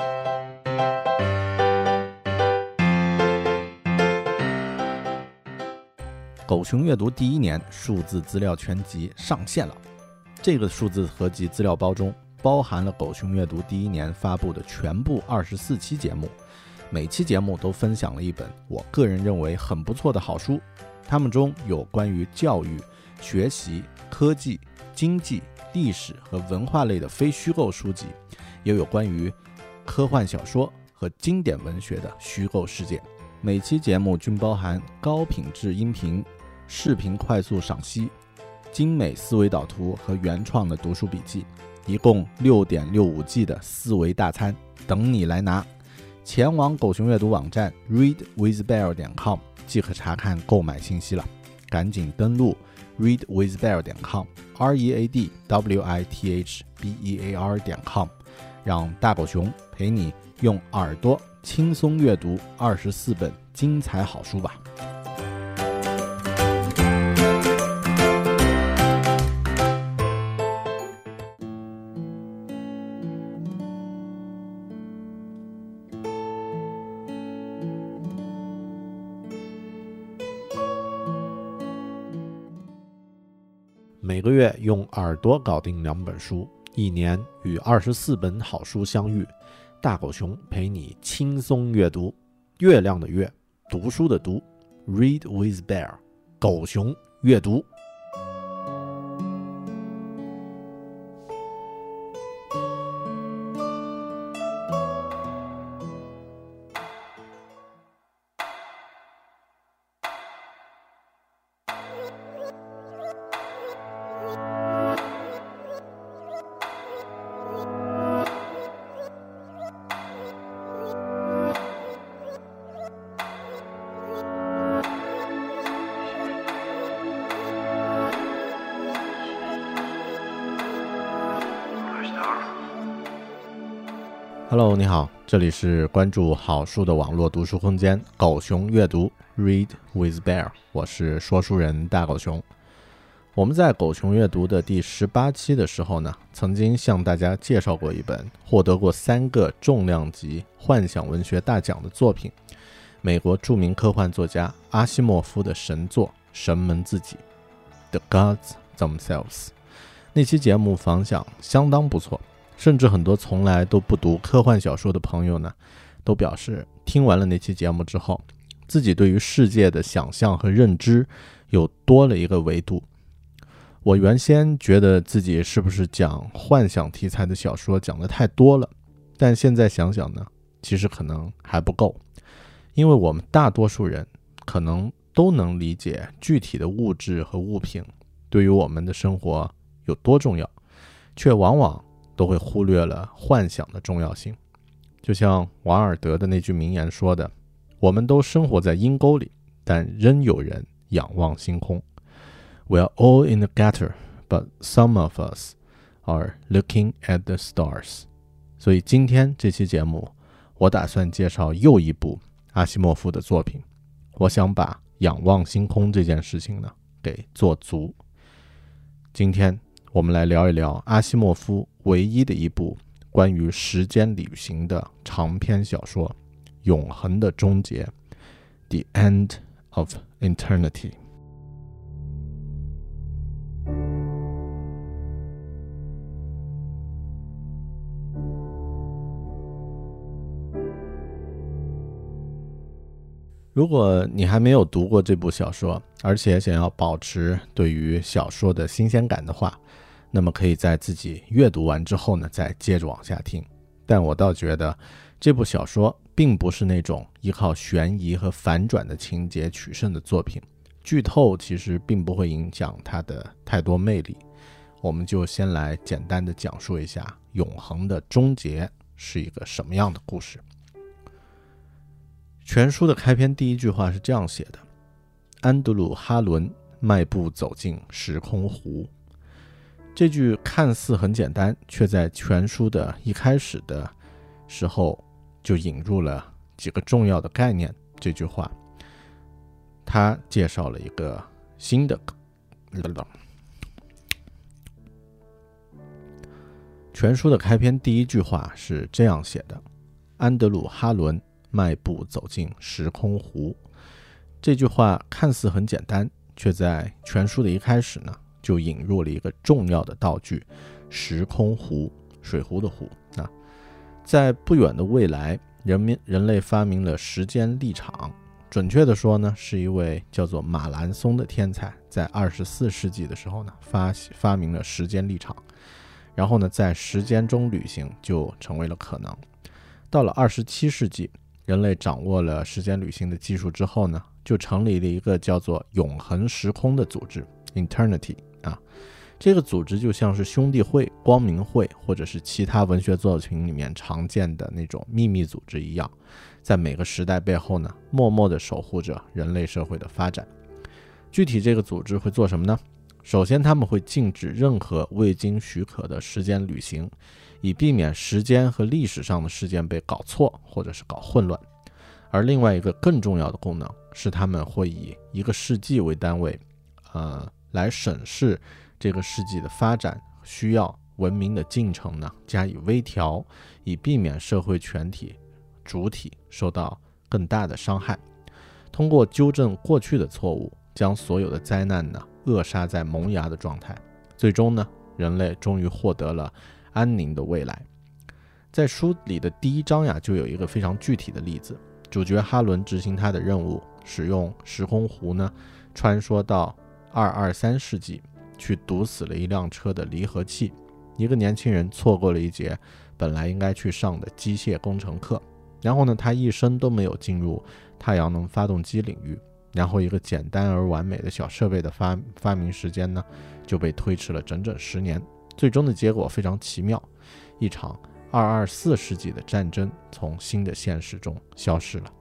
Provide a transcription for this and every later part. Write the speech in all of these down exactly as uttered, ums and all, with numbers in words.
狗熊阅读第一年数字资料全集上线了。这个数字合集资料包中包含了狗熊阅读第一年发布的全部二十四期节目，每期节目都分享了一本我个人认为很不错的好书，它们中有关于教育、学习、科技、经济、历史和文化类的非虚构书籍，也有关于科幻小说和经典文学的虚构世界。每期节目均包含高品质音频、视频快速赏析、精美思维导图和原创的读书笔记，一共 六点六五 G 的思维大餐等你来拿。前往狗熊阅读网站 read with bear 点 com 即可查看购买信息了，赶紧登录 read with bear 点 com r e a d w i t h b e a r 点 com， 让大狗熊陪你用耳朵轻松阅读二十四本精彩好书吧。每个月用耳朵搞定两本书，一年与二十四本好书相遇，大狗熊陪你轻松阅读。月亮的月，读书的读 ，Read with Bear， 狗熊阅读。Hello， 你好，这里是关注好书的网络读书空间狗熊阅读 Read with Bear， 我是说书人大狗熊。我们在狗熊阅读的第十八期的时候呢，曾经向大家介绍过一本获得过三个重量级幻想文学大奖的作品，美国著名科幻作家阿西莫夫的神作《神们自己》 The Gods Themselves。 那期节目反响相当不错，甚至很多从来都不读科幻小说的朋友呢，都表示听完了那期节目之后，自己对于世界的想象和认知又多了一个维度。我原先觉得自己是不是讲幻想题材的小说讲得太多了，但现在想想呢，其实可能还不够，因为我们大多数人可能都能理解具体的物质和物品对于我们的生活有多重要，却往往都会忽略了幻想的重要性。就像瓦尔德的那句名言说的，我们都生活在阴沟里，但仍有人仰望星空。 We are all in the gutter, but some of us are looking at the stars。 所以今天这期节目，我打算介绍又一部阿西莫夫的作品，我想把仰望星空这件事情呢给做足。今天我们来聊一聊阿西莫夫唯一的一部关于时间旅行的长篇小说《永恒的终结》 The End of Eternity。 如果你还没有读过这部小说，而且想要保持对于小说的新鲜感的话，那么可以在自己阅读完之后呢，再接着往下听。但我倒觉得这部小说并不是那种依靠悬疑和反转的情节取胜的作品，剧透其实并不会影响它的太多魅力。我们就先来简单的讲述一下永恒的终结是一个什么样的故事。全书的开篇第一句话是这样写的：安德鲁·哈伦迈步走进时空湖。这句看似很简单，却在全书的一开始的时候就引入了几个重要的概念。这句话他介绍了一个新的全书的开篇第一句话是这样写的： 安德鲁·哈伦迈步走进时空湖。这句话看似很简单，却在全书的一开始呢，就引入了一个重要的道具——时空湖，水壶的壶啊。在不远的未来，人民人类发明了时间立场，准确的说呢，是一位叫做马兰松的天才，在二十四世纪的时候呢，发发明了时间立场，然后呢，在时间中旅行就成为了可能。到了二十七世纪，人类掌握了时间旅行的技术之后呢，就成立了一个叫做永恒时空的组织 Eternity 啊。这个组织就像是兄弟会、光明会或者是其他文学作品里面常见的那种秘密组织一样，在每个时代背后呢，默默地守护着人类社会的发展。具体这个组织会做什么呢？首先，他们会禁止任何未经许可的时间旅行，以避免时间和历史上的事件被搞错或者是搞混乱。而另外一个更重要的功能是，他们会以一个世纪为单位，呃，来审视这个世纪的发展需要、文明的进程呢，加以微调，以避免社会全体主体受到更大的伤害。通过纠正过去的错误，将所有的灾难呢扼杀在萌芽的状态，最终呢，人类终于获得了安宁的未来。在书里的第一章呀，就有一个非常具体的例子。主角哈伦执行他的任务，使用时空壶呢，穿梭到二二三世纪，去堵死了一辆车的离合器。一个年轻人错过了一节本来应该去上的机械工程课，然后呢，他一生都没有进入太阳能发动机领域，然后一个简单而完美的小设备的发发明时间呢，就被推迟了整整十年。最终的结果非常奇妙，一场二二四世纪的战争从新的现实中消失了。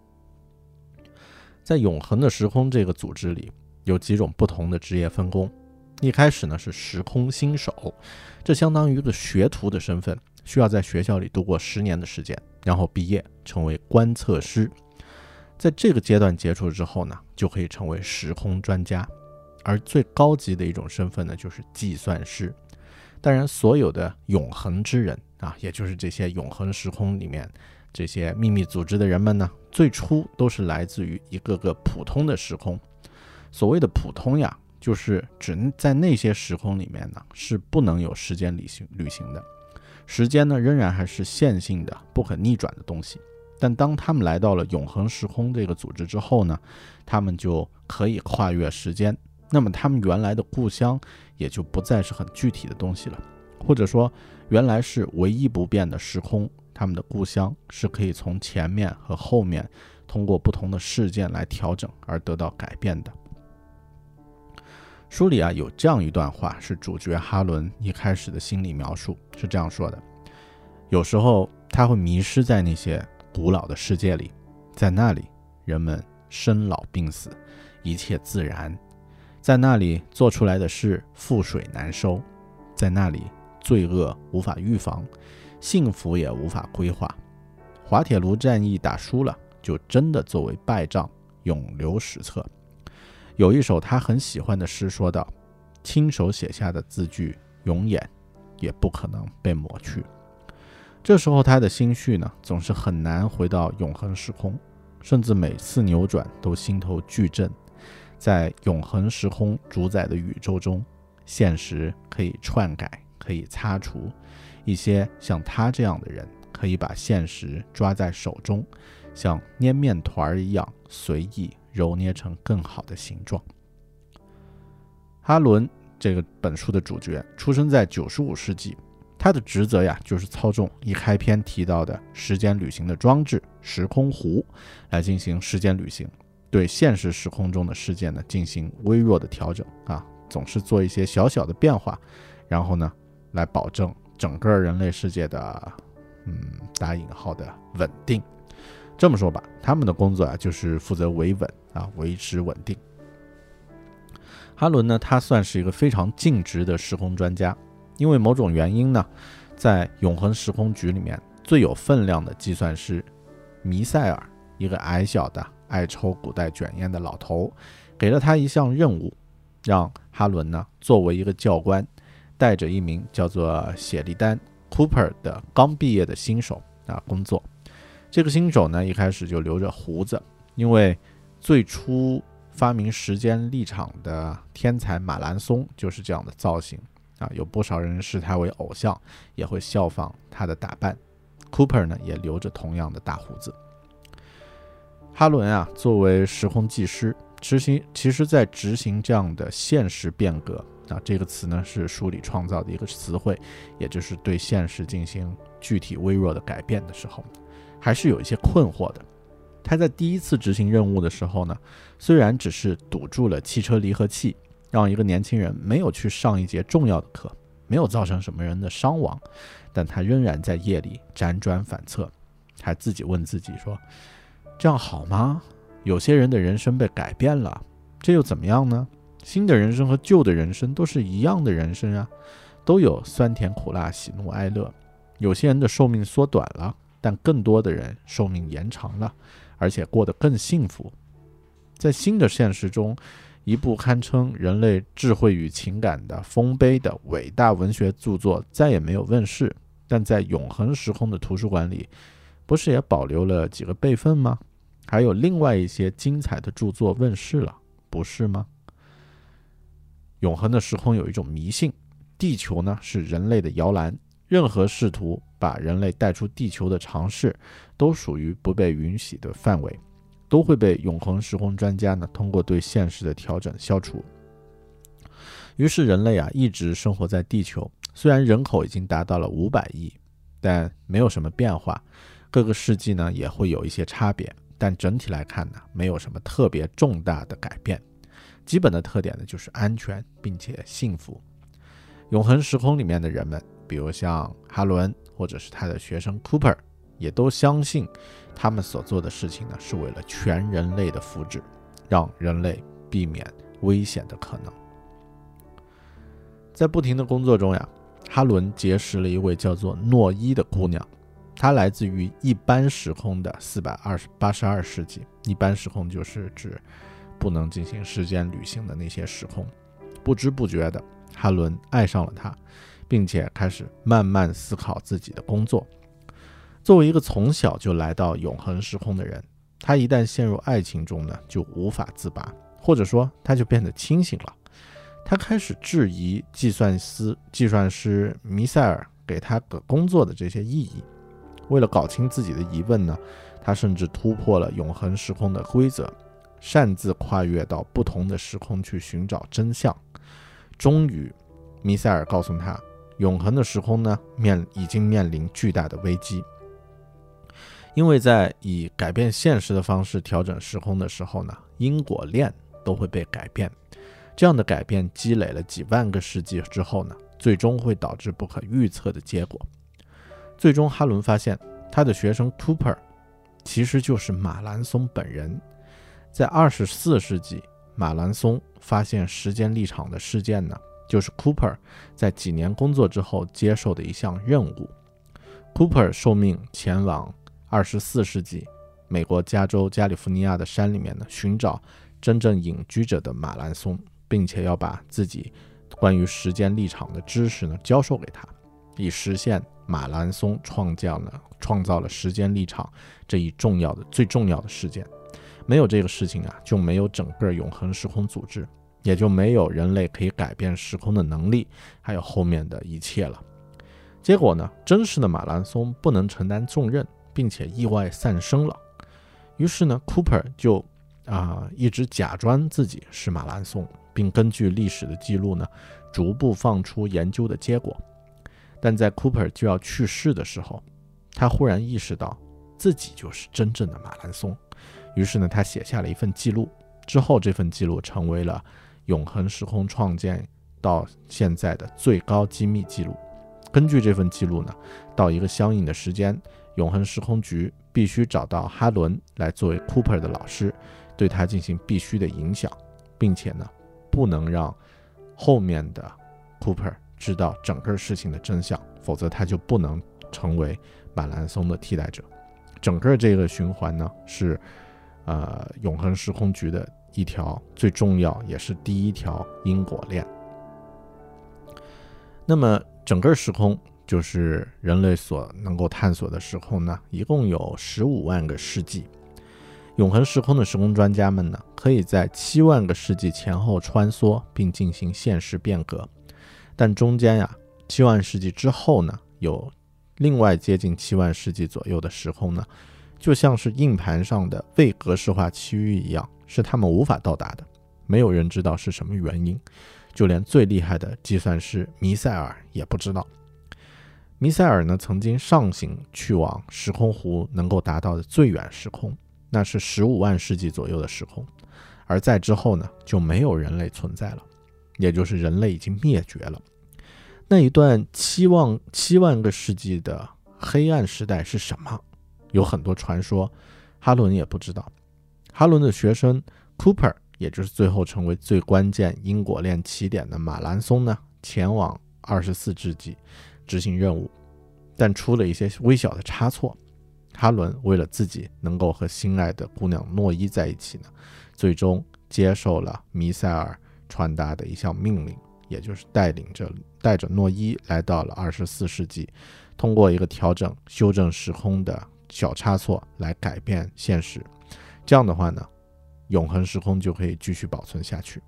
在永恒的时空这个组织里，有几种不同的职业分工。一开始呢是时空新手，这相当于一个学徒的身份，需要在学校里度过十年的时间，然后毕业成为观测师。在这个阶段结束之后呢，就可以成为时空专家。而最高级的一种身份呢，就是计算师。当然，所有的永恒之人啊，也就是这些永恒时空里面这些秘密组织的人们呢，最初都是来自于一个个普通的时空。所谓的普通呀，就是指在那些时空里面呢，是不能有时间旅行旅行的。时间呢，仍然还是线性的、不可逆转的东西。但当他们来到了永恒时空这个组织之后呢，他们就可以跨越时间。那么他们原来的故乡也就不再是很具体的东西了，或者说原来是唯一不变的时空，他们的故乡是可以从前面和后面通过不同的事件来调整而得到改变的。书里啊有这样一段话，是主角哈伦一开始的心理描述，是这样说的：有时候他会迷失在那些古老的世界里，在那里人们生老病死，一切自然，在那里做出来的事覆水难收，在那里罪恶无法预防，幸福也无法规划。滑铁卢战役打输了，就真的作为败仗永留史册。有一首他很喜欢的诗说道：亲手写下的字句永远也不可能被抹去。这时候他的心绪呢，总是很难回到永恒时空，甚至每次扭转都心头巨震。在永恒时空主宰的宇宙中，现实可以篡改，可以擦除，一些像他这样的人可以把现实抓在手中，像捏面团一样随意揉捏成更好的形状。哈伦这个本书的主角出生在九十五世纪，他的职责呀就是操纵一开篇提到的时间旅行的装置时空壶，来进行时间旅行，对现实时空中的事件呢进行微弱的调整啊，总是做一些小小的变化，然后呢来保证整个人类世界的嗯打引号的稳定。这么说吧，他们的工作啊就是负责维稳啊，维持稳定。哈伦呢，他算是一个非常尽职的时空专家，因为某种原因呢，在永恒时空局里面最有分量的计算师弥塞尔，一个矮小的爱抽古代卷烟的老头，给了他一项任务，让哈伦呢作为一个教官，带着一名叫做谢利丹 Cooper 的刚毕业的新手啊工作。 这个新手呢，一开始就留着胡子，因为最初发明时间立场的天才马兰松就是这样的造型啊，有不少人视他为偶像，也会效仿他的打扮。Cooper 呢，也留着同样的大胡子。哈伦啊，作为时空技师，执行其实在执行这样的现实变革啊，这个词呢是书里创造的一个词汇，也就是对现实进行具体微弱的改变的时候，还是有一些困惑的。他在第一次执行任务的时候呢，虽然只是堵住了汽车离合器，让一个年轻人没有去上一节重要的课，没有造成什么人的伤亡，但他仍然在夜里辗转反侧，还自己问自己说，这样好吗？有些人的人生被改变了，这又怎么样呢？新的人生和旧的人生都是一样的人生啊，都有酸甜苦辣喜怒哀乐。有些人的寿命缩短了，但更多的人寿命延长了，而且过得更幸福。在新的现实中，一部堪称人类智慧与情感的丰碑的伟大文学著作再也没有问世，但在永恒时空的图书馆里，不是也保留了几个备份吗？还有另外一些精彩的著作问世了，不是吗？永恒的时空有一种迷信，地球呢是人类的摇篮，任何试图把人类带出地球的尝试都属于不被允许的范围，都会被永恒时空专家呢通过对现实的调整消除。于是人类啊一直生活在地球，虽然人口已经达到了五百亿，但没有什么变化，各个世纪呢也会有一些差别，但整体来看呢没有什么特别重大的改变。基本的特点呢就是安全并且幸福。永恒时空里面的人们，比如像哈伦或者是他的学生 Cooper， 也都相信他们所做的事情呢是为了全人类的福祉，让人类避免危险的可能。在不停的工作中呀，哈伦结识了一位叫做诺伊的姑娘，她来自于一般时空的四百八十二世纪。一般时空就是指不能进行时间旅行的那些时空。不知不觉的，哈伦爱上了她，并且开始慢慢思考自己的工作。作为一个从小就来到永恒时空的人，他一旦陷入爱情中呢，就无法自拔，或者说他就变得清醒了。他开始质疑计算师计算师弥塞尔给他的工作的这些意义。为了搞清自己的疑问呢，他甚至突破了永恒时空的规则，擅自跨越到不同的时空去寻找真相。终于弥塞尔告诉他，永恒的时空呢面已经面临巨大的危机。因为在以改变现实的方式调整时空的时候呢，因果链都会被改变。这样的改变积累了几万个世纪之后呢，最终会导致不可预测的结果。最终哈伦发现，他的学生 Cooper 其实就是马兰松本人。在二十四世纪，马兰松发现时间立场的事件呢，就是 Cooper 在几年工作之后接受的一项任务。Cooper 受命前往二十四世纪美国加州加利福尼亚的山里面呢，寻找真正隐居着的马兰松，并且要把自己关于时间立场的知识呢教授给他，以实现马兰松创造了创造了时间立场这一重要的最重要的事件。没有这个事情啊，就没有整个永恒时空组织，也就没有人类可以改变时空的能力，还有后面的一切了。结果呢，真实的马兰松不能承担重任，并且意外丧生了。于是呢 Cooper 就啊、呃、一直假装自己是马兰松，并根据历史的记录呢，逐步放出研究的结果。但在 Cooper 就要去世的时候，他忽然意识到自己就是真正的马兰松。于是呢，他写下了一份记录，之后这份记录成为了永恒时空创建到现在的最高机密记录。根据这份记录呢，到一个相应的时间，永恒时空局必须找到哈伦来作为 Cooper 的老师，对他进行必须的影响，并且呢，不能让后面的 Cooper 知道整个事情的真相，否则他就不能成为马兰松的替代者。整个这个循环呢，是呃永恒时空局的一条最重要也是第一条因果链。那么整个时空就是人类所能够探索的时空呢，一共有十五万个世纪。永恒时空的时空专家们呢，可以在七万个世纪前后穿梭，并进行现实变革。但中间呀，七万世纪之后呢，有另外接近七万世纪左右的时空呢，就像是硬盘上的未格式化区域一样，是他们无法到达的。没有人知道是什么原因，就连最厉害的计算师弥塞尔也不知道。弥塞尔呢，曾经上行去往时空弧能够达到的最远时空，那是十五万世纪左右的时空，而在之后呢，就没有人类存在了，也就是人类已经灭绝了。那一段七万七万个世纪的黑暗时代是什么？有很多传说，哈伦也不知道。哈伦的学生 Cooper， 也就是最后成为最关键因果链起点的马兰松呢，前往二十四世纪执行任务，但出了一些微小的差错。哈伦为了自己能够和心爱的姑娘诺伊在一起呢，最终接受了弥塞尔传达的一项命令，也就是带领着带着诺伊来到了二十四世纪，通过一个调整修正时空的小差错来改变现实。这样的话呢，永恒时空就可以继续保存下去。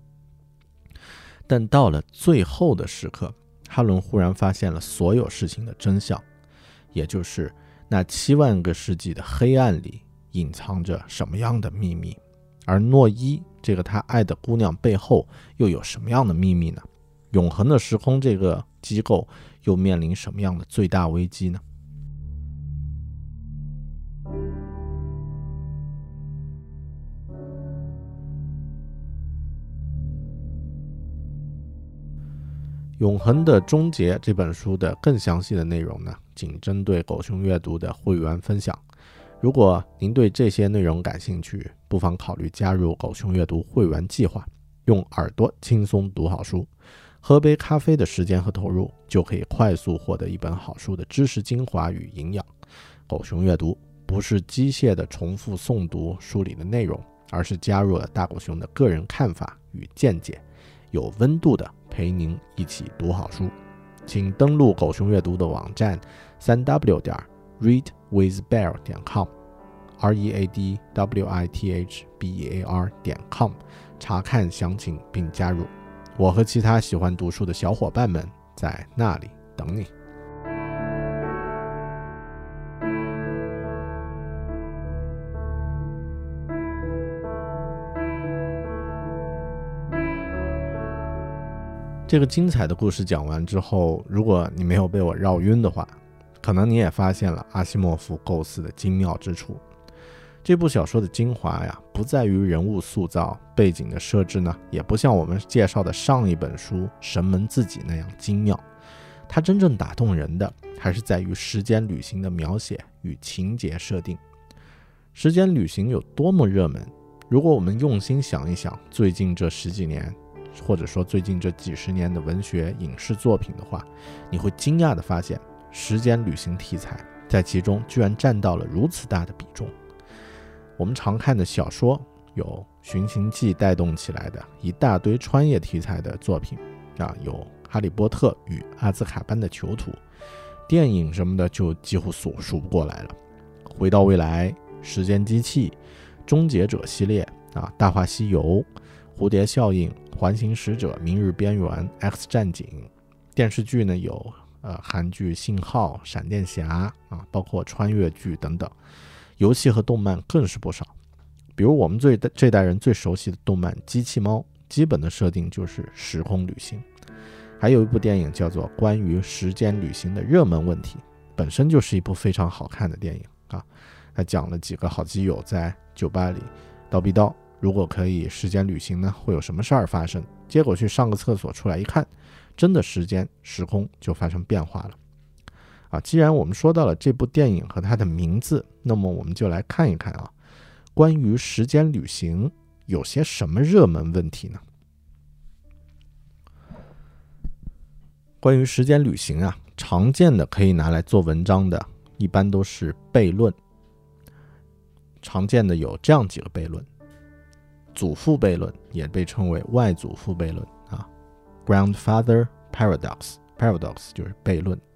但到了最后的时刻，哈伦忽然发现了所有事情的真相，也就是那七万个世纪的黑暗里隐藏着什么样的秘密，而诺伊这个他爱的姑娘背后又有什么样的秘密呢？永恒的时空这个机构又面临什么样的最大危机呢？永恒的终结这本书的更详细的内容呢，仅针对狗熊阅读的会员分享。如果您对这些内容感兴趣，不妨考虑加入狗熊阅读会员计划，用耳朵轻松读好书，喝杯咖啡的时间和投入，就可以快速获得一本好书的知识精华与营养。狗熊阅读不是机械的重复诵读书里的内容，而是加入了大狗熊的个人看法与见解，有温度的陪您一起读好书。请登录狗熊阅读的网站 三 w 点 read with bear 点 com r e a d w i t h b e a r 点 com 查看详情并加入。我和其他喜欢读书的小伙伴们在那里等你。这个精彩的故事讲完之后，如果你没有被我绕晕的话，可能你也发现了阿西莫夫构思的精妙之处。这部小说的精华呀，不在于人物塑造，背景的设置呢，也不像我们介绍的上一本书《神门自己》那样精妙。它真正打动人的，还是在于时间旅行的描写与情节设定。时间旅行有多么热门，如果我们用心想一想，最近这十几年，或者说最近这几十年的文学影视作品的话，你会惊讶地发现，时间旅行题材在其中居然占到了如此大的比重。我们常看的小说有《寻秦记》带动起来的一大堆穿越题材的作品啊，有《哈利波特与阿兹卡班的囚徒》，电影什么的就几乎数数不过来了。回到未来、时间机器、终结者系列啊，大话西游、蝴蝶效应、环形使者、明日边缘、X 战警。电视剧呢有呃韩剧信号、闪电侠啊，包括穿越剧等等。游戏和动漫更是不少，比如我们最这代人最熟悉的动漫《机器猫》，基本的设定就是时空旅行。还有一部电影叫做《关于时间旅行的热门问题》，本身就是一部非常好看的电影啊。它讲了几个好基友在酒吧里叨逼叨，如果可以时间旅行呢，会有什么事儿发生？结果去上个厕所出来一看，真的时间时空就发生变化了。啊，既然我们说到了这部电影和它的名字，那么我们就来看一看啊，关于时间旅行有些什么热门问题呢？关于时间旅行啊，常见的可以拿来做文章的，一般都是悖论。常见的有这样几个悖论：祖父悖论，也被称为外祖父悖论啊 ，Grandfather Paradox，Paradox 就是悖论。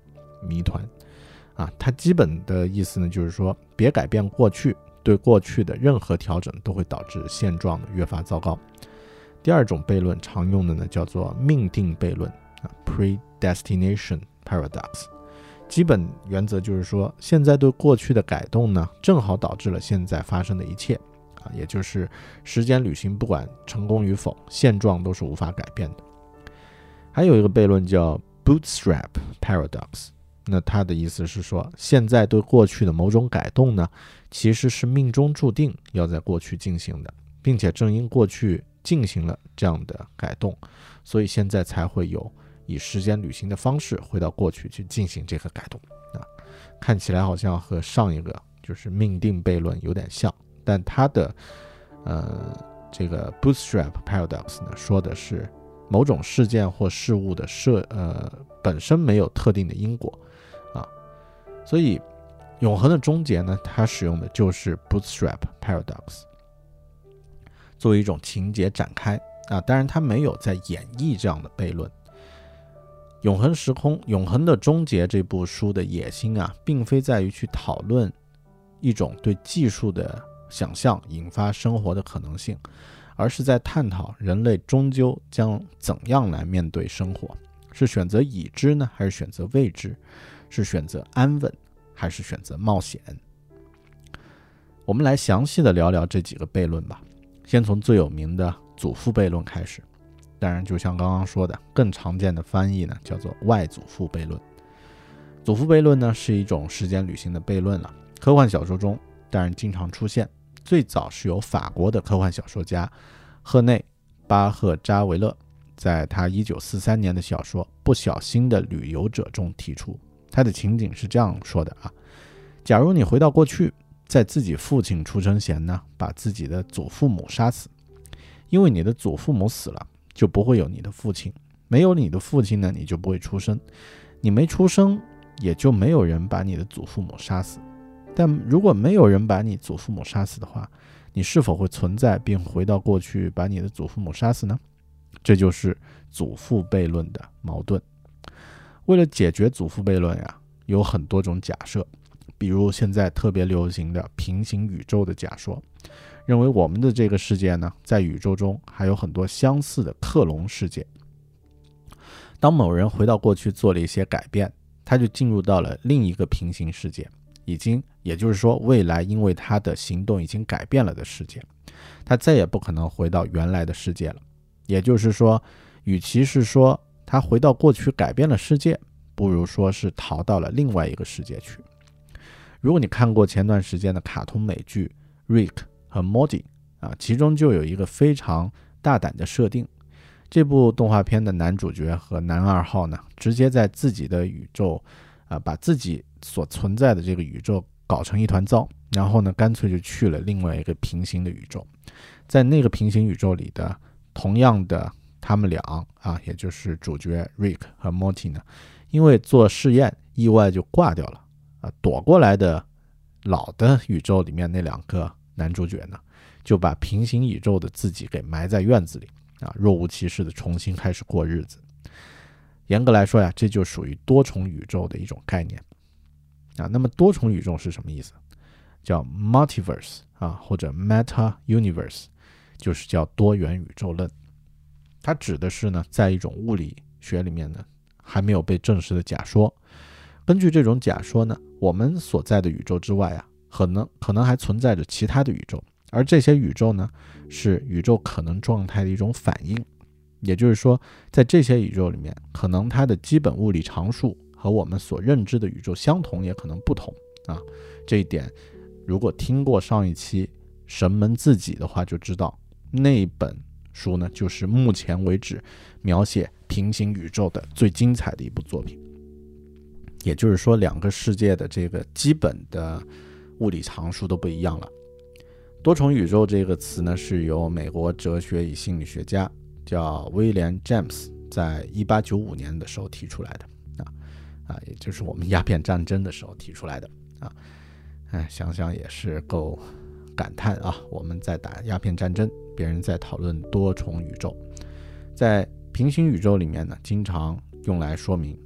谜团啊。它基本的意思呢，就是说别改变过去，对过去的任何调整都会导致现状的越发糟糕。第二种悖论常用的呢叫做命定悖论啊 ，predestination paradox。基本原则就是说，现在对过去的改动呢，正好导致了现在发生的一切啊，也就是时间旅行不管成功与否，现状都是无法改变的。还有一个悖论叫 bootstrap paradox， 那它的意思是说，现在对过去的某种改动呢，其实是命中注定要在过去进行的，并且正因过去进行了这样的改动，所以现在才会有以时间旅行的方式回到过去去进行这个改动啊，看起来好像和上一个就是命定悖论有点像，但它的呃这个 bootstrap paradox 呢，说的是某种事件或事物的设呃本身没有特定的因果啊，所以永恒的终结呢，它使用的就是 bootstrap paradox 作为一种情节展开啊，当然它没有在演绎这样的悖论。永恒时空永恒的终结这部书的野心啊，并非在于去讨论一种对技术的想象引发生活的可能性，而是在探讨人类终究将怎样来面对生活，是选择已知呢，还是选择未知，是选择安稳还是选择冒险。我们来详细的聊聊这几个悖论吧，先从最有名的祖父悖论开始。当然就像刚刚说的，更常见的翻译呢叫做外祖父悖论。祖父悖论呢是一种时间旅行的悖论了，科幻小说中当然经常出现，最早是由法国的科幻小说家赫内·巴赫扎维勒在他一九四三年的小说《不小心的旅游者》中提出。他的情景是这样说的啊：假如你回到过去，在自己父亲出生前呢，把自己的祖父母杀死，因为你的祖父母死了，就不会有你的父亲，没有你的父亲呢，你就不会出生，你没出生，也就没有人把你的祖父母杀死。但如果没有人把你祖父母杀死的话，你是否会存在并回到过去把你的祖父母杀死呢？这就是祖父悖论的矛盾。为了解决祖父悖论呀，有很多种假设，比如现在特别流行的平行宇宙的假说，认为我们的这个世界呢，在宇宙中还有很多相似的克隆世界。当某人回到过去做了一些改变，他就进入到了另一个平行世界，已经，也就是说，未来因为他的行动已经改变了的世界，他再也不可能回到原来的世界了。也就是说，与其是说他回到过去改变了世界，不如说是逃到了另外一个世界去。如果你看过前段时间的卡通美剧 Rick 和 Morty 啊，其中就有一个非常大胆的设定，这部动画片的男主角和男二号呢，直接在自己的宇宙啊，把自己所存在的这个宇宙搞成一团糟，然后呢，干脆就去了另外一个平行的宇宙。在那个平行宇宙里的同样的他们俩啊，也就是主角 Rick 和 Morty 呢，因为做试验意外就挂掉了啊，躲过来的老的宇宙里面那两个男主角呢，就把平行宇宙的自己给埋在院子里啊，若无其事的重新开始过日子。严格来说呀，这就属于多重宇宙的一种概念啊。那么多重宇宙是什么意思？叫 multiverse 啊，或者 meta universe， 就是叫多元宇宙论。它指的是呢，在一种物理学里面呢，还没有被证实的假说。根据这种假说呢，我们所在的宇宙之外啊，可能可能还存在着其他的宇宙，而这些宇宙呢，是宇宙可能状态的一种反应。也就是说，在这些宇宙里面，可能它的基本物理常数和我们所认知的宇宙相同，也可能不同啊。这一点，如果听过上一期神门自己的话，就知道那一本书呢，就是目前为止描写平行宇宙的最精彩的一部作品。也就是说，两个世界的这个基本的物理常数都不一样了。多重宇宙这个词呢，是由美国哲学与心理学家叫威廉·詹姆斯在一八九五年的时候提出来的啊啊，也就是我们鸦片战争的时候提出来的啊。哎，想想也是够感叹啊！我们在打鸦片战争，别人在讨论多重宇宙。在平行宇宙里面呢，经常用来说明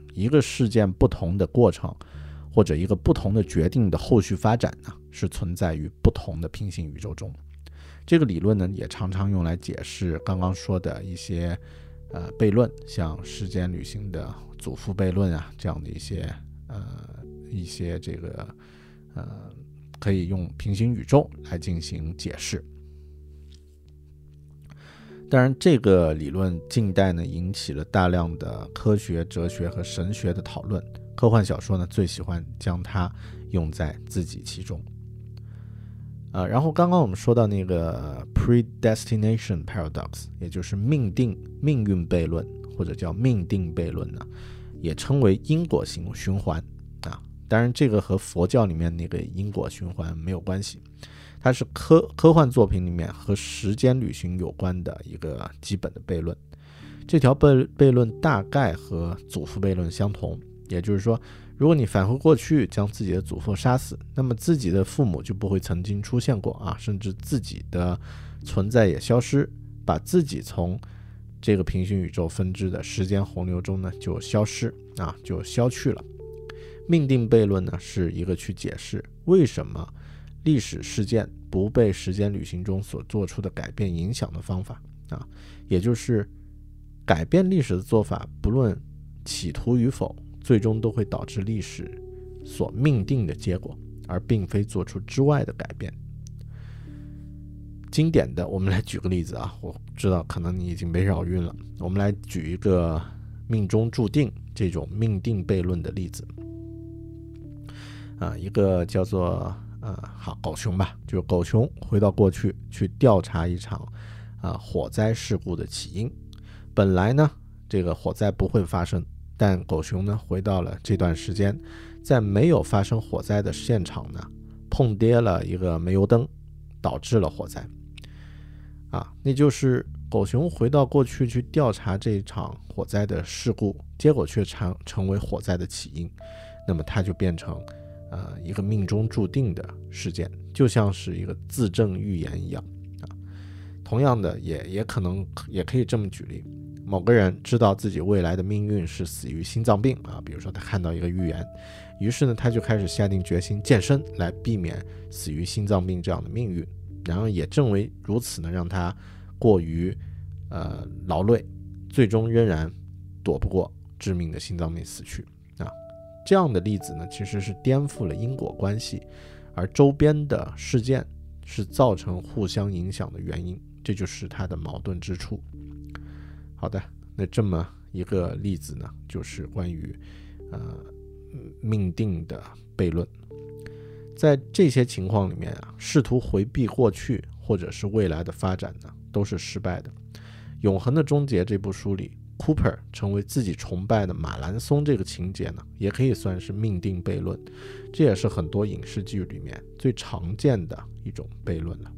一个事件不同的过程，或者一个不同的决定的后续发展呢，是存在于不同的平行宇宙中。这个理论呢，也常常用来解释刚刚说的一些呃悖论，像时间旅行的祖父悖论啊，这样的一些呃一些这个呃可以用平行宇宙来进行解释。当然，这个理论近代呢引起了大量的科学、哲学和神学的讨论。科幻小说呢最喜欢将它用在自己其中。呃，然后刚刚我们说到那个 predestination paradox， 也就是命定命运悖论，或者叫命定悖论呢，也称为因果循循环啊。当然，这个和佛教里面那个因果循环没有关系。它是科科幻作品里面和时间旅行有关的一个基本的悖论。这条悖悖论大概和祖父悖论相同，也就是说，如果你返回过去将自己的祖父杀死，那么自己的父母就不会曾经出现过啊，甚至自己的存在也消失，把自己从这个平行宇宙分支的时间洪流中呢就消失啊，就消去了。命定悖论呢是一个去解释为什么历史事件不被时间旅行中所做出的改变影响的方法啊，也就是改变历史的做法，不论企图与否，最终都会导致历史所命定的结果，而并非做出之外的改变。经典的，我们来举个例子啊，我知道可能你已经被绕晕了，我们来举一个命中注定这种命定悖论的例子啊，一个叫做呃，好，狗熊吧，就是狗熊回到过去去调查一场啊、呃、火灾事故的起因。本来呢，这个火灾不会发生，但狗熊呢回到了这段时间，在没有发生火灾的现场呢，碰跌了一个煤油灯，导致了火灾。啊，那就是狗熊回到过去去调查这场火灾的事故，结果却成成为火灾的起因，那么它就变成呃，一个命中注定的事件，就像是一个自证预言一样啊。同样的，也也可能也可以这么举例：某个人知道自己未来的命运是死于心脏病啊，比如说他看到一个预言，于是呢，他就开始下定决心健身来避免死于心脏病这样的命运。然后也正为如此呢，让他过于呃劳累，最终仍然躲不过致命的心脏病死去。这样的例子呢，其实是颠覆了因果关系，而周边的事件是造成互相影响的原因，这就是它的矛盾之处。好的，那这么一个例子呢，就是关于呃命定的悖论。在这些情况里面啊，试图回避过去或者是未来的发展呢，都是失败的。永恒的终结这部书里，Cooper 成为自己崇拜的马兰松这个情节呢，也可以算是命定悖论，这也是很多影视剧里面最常见的一种悖论了。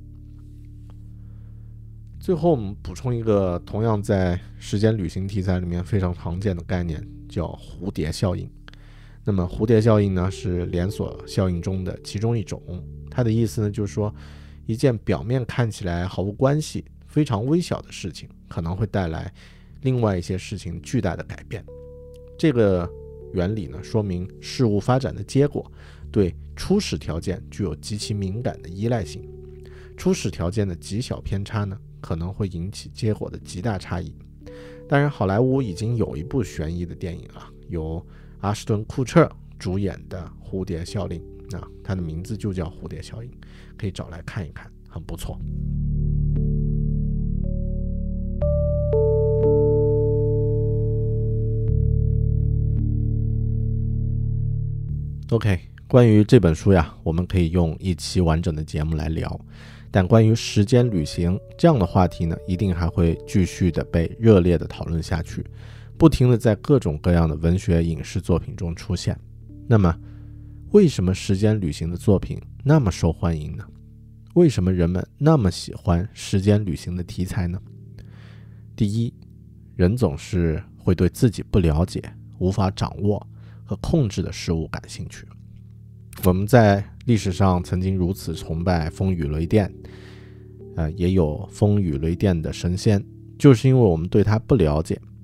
最后我们补充一个同样在时间旅行题材里面非常常见的概念，叫蝴蝶效应。那么蝴蝶效应呢，是连锁效应中的其中一种，它的意思呢就是说，一件表面看起来毫无关系、非常微小的事情，可能会带来另外一些事情巨大的改变。这个原理呢，说明事物发展的结果对初始条件具有极其敏感的依赖性。初始条件的极小偏差呢，可能会引起结果的极大差异。当然，好莱坞已经有一部悬疑的电影了，由阿什顿·库彻主演的《蝴蝶效应》，啊，它的名字就叫蝴蝶效应，可以找来看一看，很不错。OK， 关于这本书呀，我们可以用一期完整的节目来聊，但关于时间旅行这样的话题呢，一定还会继续的被热烈的讨论下去，不停的在各种各样的文学影视作品中出现。那么为什么时间旅行的作品那么受欢迎呢？为什么人们那么喜欢时间旅行的题材呢？第一，人总是会对自己不了解、无法掌握和控制的事物感兴趣。我们在历史上曾经如此崇拜风雨雷电，呃，也有风雨雷电的神仙，就是因为我们对它不了解，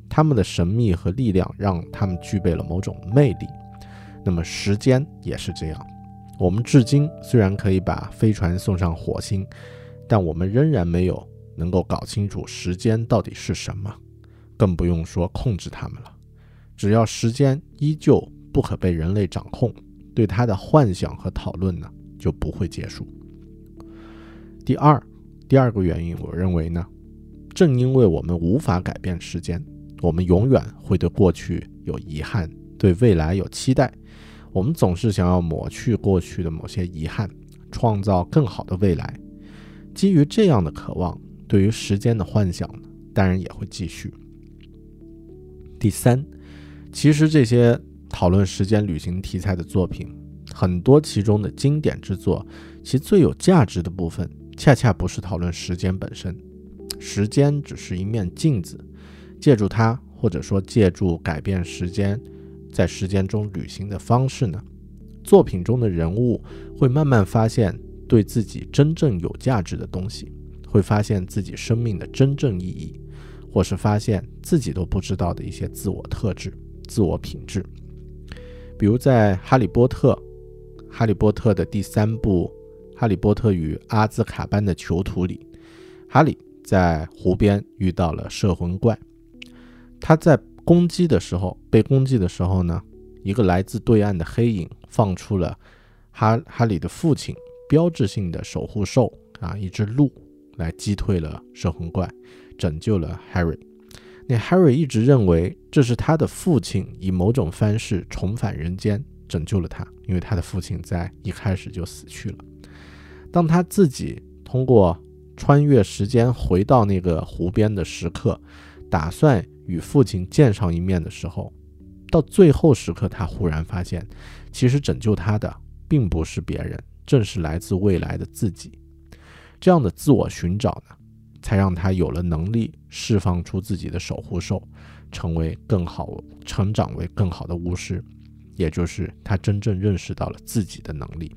它们的神秘和力量让它们具备了某种魅力。那么时间也是这样，我们至今虽然可以把飞船送上火星，但我们仍然没有能够搞清楚时间到底是什么，更不用说控制它们了。只要时间依旧不可被人类掌控，对它的幻想和讨论呢就不会结束。第二，第二个原因，我认为呢，正因为我们无法改变时间，我们永远会对过去有遗憾，对未来有期待。我们总是想要抹去过去的某些遗憾，创造更好的未来。基于这样的渴望，对于时间的幻想呢，当然也会继续。第三，其实这些讨论时间旅行题材的作品，很多其中的经典之作，其最有价值的部分恰恰不是讨论时间本身，时间只是一面镜子，借助它，或者说借助改变时间，在时间中旅行的方式呢，作品中的人物会慢慢发现对自己真正有价值的东西，会发现自己生命的真正意义，或是发现自己都不知道的一些自我特质、自我品质。比如在《哈利波特》哈利波特的第三部《哈利波特与阿兹卡班的囚徒》里，哈利在湖边遇到了摄魂怪，他在攻击的时候被攻击的时候呢，一个来自对岸的黑影放出了哈哈利的父亲标志性的守护兽啊，一只鹿，来击退了摄魂怪，拯救了 Harry。 那 Harry 一直认为这是他的父亲以某种方式重返人间拯救了他，因为他的父亲在一开始就死去了。当他自己通过穿越时间回到那个湖边的时刻，打算与父亲见上一面的时候，到最后时刻他忽然发现，其实拯救他的并不是别人，正是来自未来的自己。这样的自我寻找呢，才让他有了能力释放出自己的守护兽，成为更好成长为更好的巫师，也就是他真正认识到了自己的能力。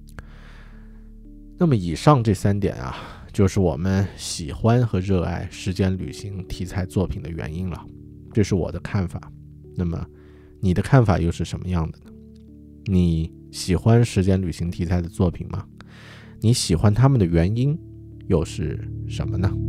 那么以上这三点啊，就是我们喜欢和热爱时间旅行题材作品的原因了。这是我的看法。那么你的看法又是什么样的呢？你喜欢时间旅行题材的作品吗？你喜欢他们的原因又是什么呢？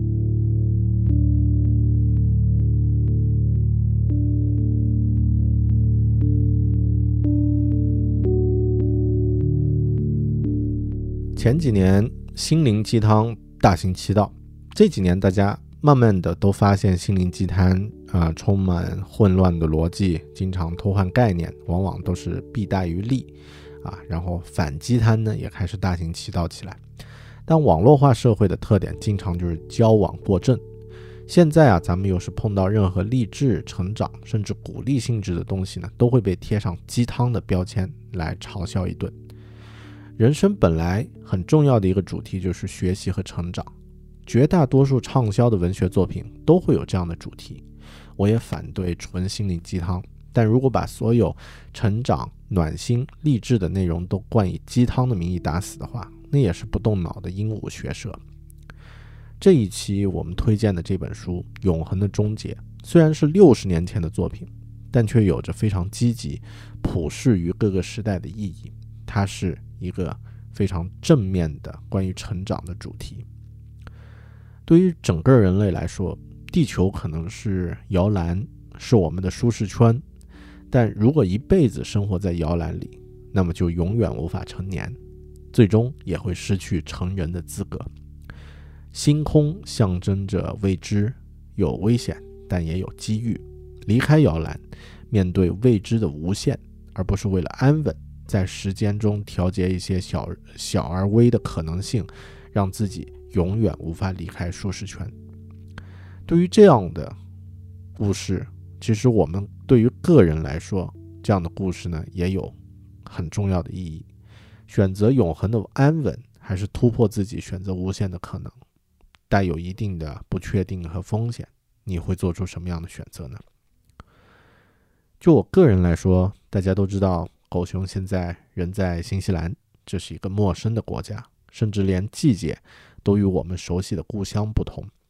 前几年心灵鸡汤大行其道，这几年大家慢慢的都发现心灵鸡汤啊、呃，充满混乱的逻辑，经常偷换概念，往往都是弊大于利啊。然后反鸡汤呢也开始大行其道起来。但网络化社会的特点经常就是矫枉过正。现在啊，咱们又是碰到任何励志、成长甚至鼓励性质的东西呢，都会被贴上鸡汤的标签来嘲笑一顿。人生本来很重要的一个主题就是学习和成长，绝大多数畅销的文学作品都会有这样的主题。我也反对纯心灵鸡汤，但如果把所有成长、暖心、励志的内容都冠以鸡汤的名义打死的话，那也是不动脑的鹦鹉学舌。这一期我们推荐的这本书《永恒的终结》，虽然是六十年前的作品，但却有着非常积极、普适于各个时代的意义。它是一个非常正面的关于成长的主题。对于整个人类来说，地球可能是摇篮，是我们的舒适圈，但如果一辈子生活在摇篮里，那么就永远无法成年，最终也会失去成人的资格。星空象征着未知，有危险，但也有机遇。离开摇篮，面对未知的无限，而不是为了安稳，在时间中调节一些小小而微的可能性，让自己永远无法离开舒适圈。对于这样的故事，其实我们对于个人来说，这样的故事呢，也有很重要的意义。选择永恒的安稳，还是突破自己选择无限的可能，带有一定的不确定和风险，你会做出什么样的选择呢？就我个人来说，大家都知道狗熊现在人在新西兰，这是一个陌生的国家，甚至连季节都与我们熟悉的故乡不同。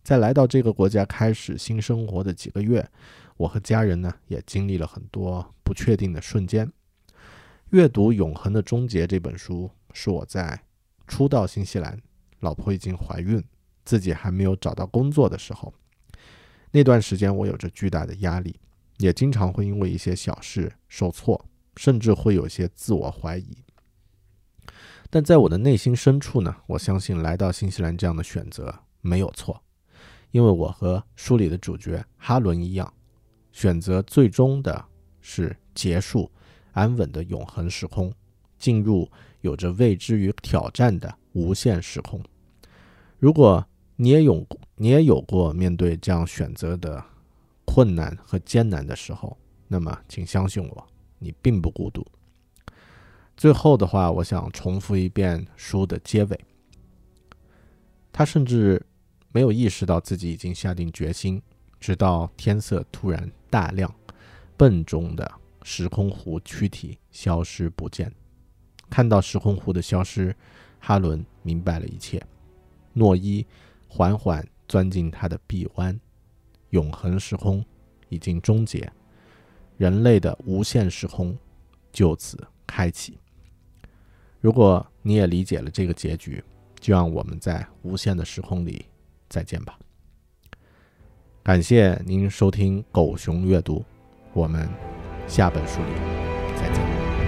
在来到这个国家开始新生活的几个月，我和家人呢也经历了很多不确定的瞬间。阅读《永恒的终结》这本书是我在初到新西兰，老婆已经怀孕，自己还没有找到工作的时候。那段时间我有着巨大的压力，也经常会因为一些小事受挫，甚至会有些自我怀疑。但在我的内心深处呢，我相信来到新西兰这样的选择没有错，因为我和书里的主角哈伦一样，选择最终的是结束安稳的永恒时空，进入有着未知与挑战的无限时空。如果你也有你也有过面对这样选择的困难和艰难的时候，那么请相信我，你并不孤独。最后的话，我想重复一遍书的结尾。他甚至没有意识到自己已经下定决心，直到天色突然大亮，笨重的时空湖躯体消失不见。看到时空湖的消失，哈伦明白了一切。诺伊缓缓钻进他的臂弯，永恒时空已经终结，人类的无限时空就此开启。如果你也理解了这个结局，就让我们在无限的时空里再见吧。感谢您收听狗熊阅读，我们下本书里再见。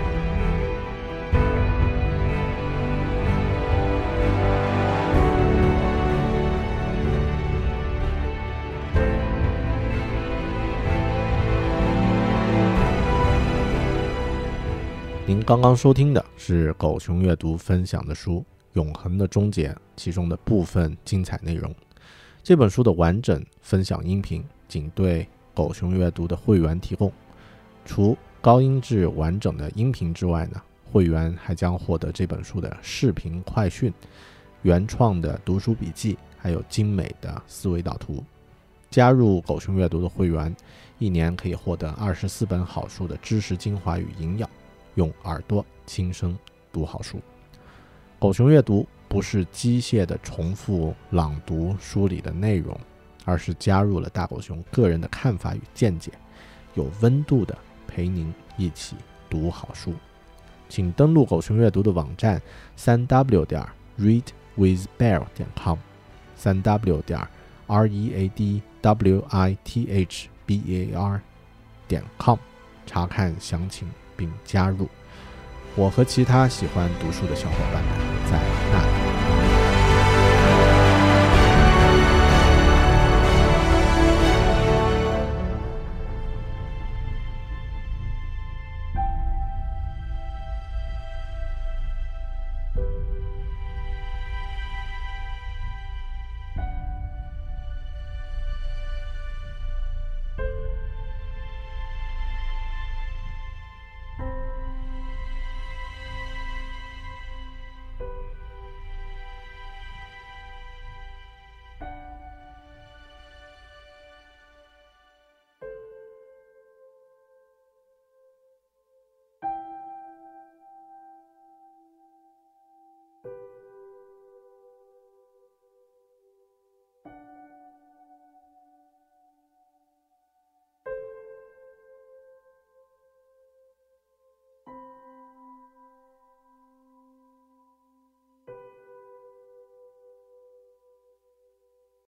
您刚刚收听的是狗熊阅读分享的书《永恒的终结》其中的部分精彩内容。这本书的完整分享音频仅对狗熊阅读的会员提供，除高音质完整的音频之外呢，会员还将获得这本书的视频快讯、原创的读书笔记，还有精美的思维导图。加入狗熊阅读的会员，一年可以获得二十四本好书的知识精华与营养，用耳朵轻声读好书。狗熊阅读不是机械的重复朗读书里的内容，而是加入了大狗熊个人的看法与见解，有温度的陪您一起读好书。请登录狗熊阅读的网站 三 w 点 read with bear 点 com 三 w 点 r e a d w i t h b e a r 点 com 查看详情并加入。我和其他喜欢读书的小伙伴们在那里。